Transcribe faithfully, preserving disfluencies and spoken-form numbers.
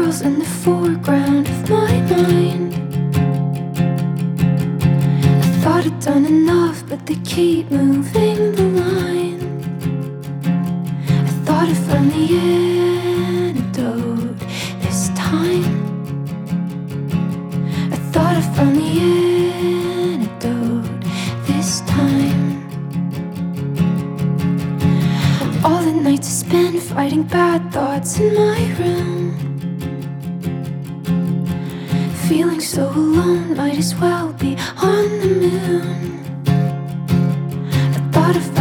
girls in the foreground of my mind. I thought I'd done enough, but they keep moving the line. I thought I found the antidote this time. I thought I found the antidote this time. All the nights I spent fighting bad thoughts in my room, feeling so alone, might as well be on the moon. I thought I